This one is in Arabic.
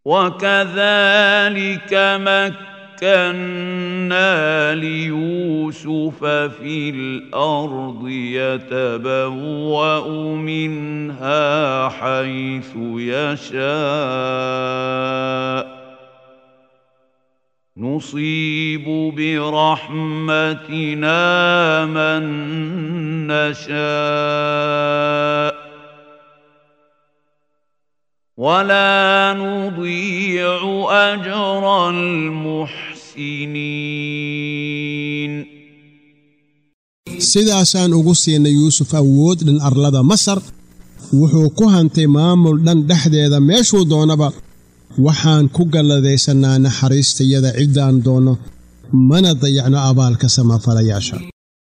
وكذلك مكنا ليوسف في الأرض يتبوأ منها حيث يشاء نصيب برحمتنا من نشاء ولا نضيع أجر المحسنين. sidaasaan ugu siinay yuusuf awood dhan arlada masar wuxuu ku hantay maamul dhan dhexdeeda meeshuu doonaba waxaan ku galladaysanaa naxariistayada ciddaan doono mana dayacno abaalka samafalayaasha.